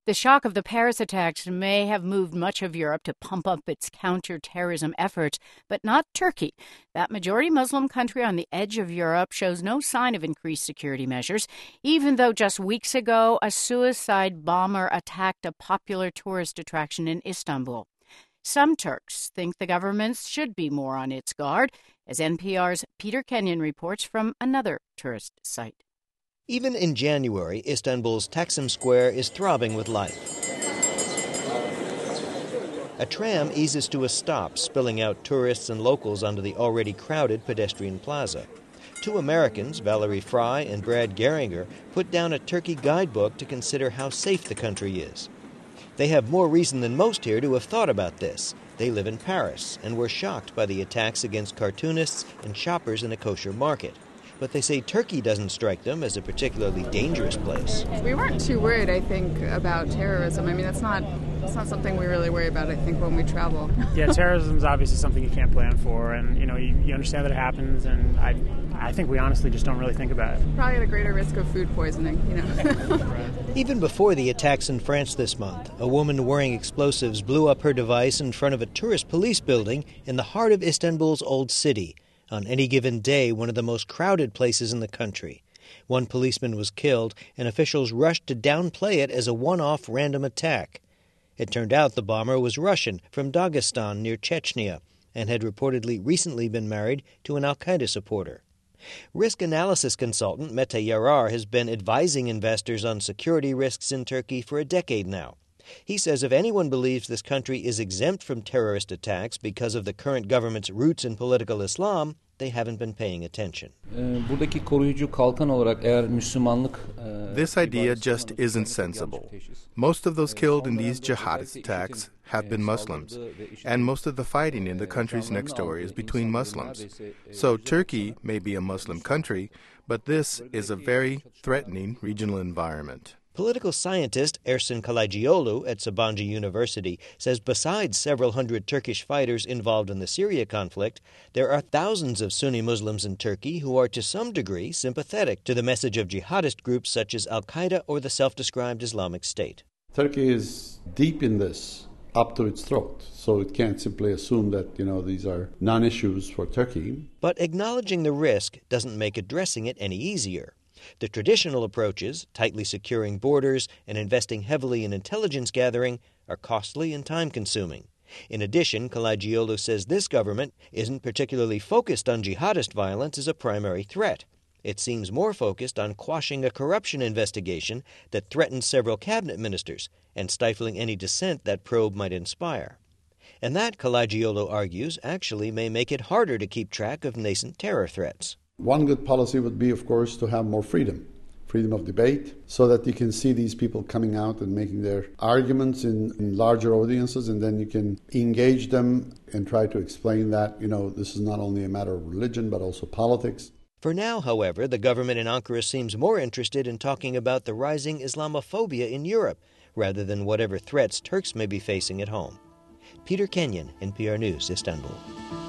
The shock of the Paris attacks may have moved much of Europe to pump up its counterterrorism efforts, but not Turkey. That majority Muslim country on the edge of Europe shows no sign of increased security measures, even though just weeks ago a suicide bomber attacked a popular tourist attraction in Istanbul. Some Turks think the government should be more on its guard, as NPR's Peter Kenyon reports from another tourist site. Even in January, Istanbul's Taksim Square is throbbing with life. A tram eases to a stop, spilling out tourists and locals onto the already crowded pedestrian plaza. Two Americans, Valerie Fry and Brad Geringer, put down a Turkey guidebook to consider how safe the country is. They have more reason than most here to have thought about this. They live in Paris and were shocked by the attacks against cartoonists and shoppers in a kosher market. But they say Turkey doesn't strike them as a particularly dangerous place. We weren't too worried, I think, about terrorism. I mean, that's not something we really worry about, I think, when we travel. Yeah, terrorism is obviously something you can't plan for, and, you understand that it happens, and I think we honestly just don't really think about it. Probably at a greater risk of food poisoning, Even before the attacks in France this month, a woman wearing explosives blew up her device in front of a tourist police building in the heart of Istanbul's old city. On any given day, one of the most crowded places in the country. One policeman was killed, and officials rushed to downplay it as a one-off random attack. It turned out the bomber was Russian from Dagestan near Chechnya and had reportedly recently been married to an al-Qaeda supporter. Risk analysis consultant Mete Yarar has been advising investors on security risks in Turkey for a decade now. He says if anyone believes this country is exempt from terrorist attacks because of the current government's roots in political Islam, they haven't been paying attention. This idea just isn't sensible. Most of those killed in these jihadist attacks have been Muslims, and most of the fighting in the countries next door is between Muslims. So Turkey may be a Muslim country, but this is a very threatening regional environment. Political scientist Ersin Kalagioglu at Sabancı University says besides several hundred Turkish fighters involved in the Syria conflict, there are thousands of Sunni Muslims in Turkey who are to some degree sympathetic to the message of jihadist groups such as al-Qaeda or the self-described Islamic State. Turkey is deep in this, up to its throat, so it can't simply assume that, these are non-issues for Turkey. But acknowledging the risk doesn't make addressing it any easier. The traditional approaches, tightly securing borders and investing heavily in intelligence gathering, are costly and time-consuming. In addition, Kalagioglu says this government isn't particularly focused on jihadist violence as a primary threat. It seems more focused on quashing a corruption investigation that threatens several cabinet ministers and stifling any dissent that probe might inspire. And that, Kalagioglu argues, actually may make it harder to keep track of nascent terror threats. One good policy would be, of course, to have more freedom of debate, so that you can see these people coming out and making their arguments in larger audiences, and then you can engage them and try to explain that, this is not only a matter of religion, but also politics. For now, however, the government in Ankara seems more interested in talking about the rising Islamophobia in Europe, rather than whatever threats Turks may be facing at home. Peter Kenyon, NPR News, Istanbul.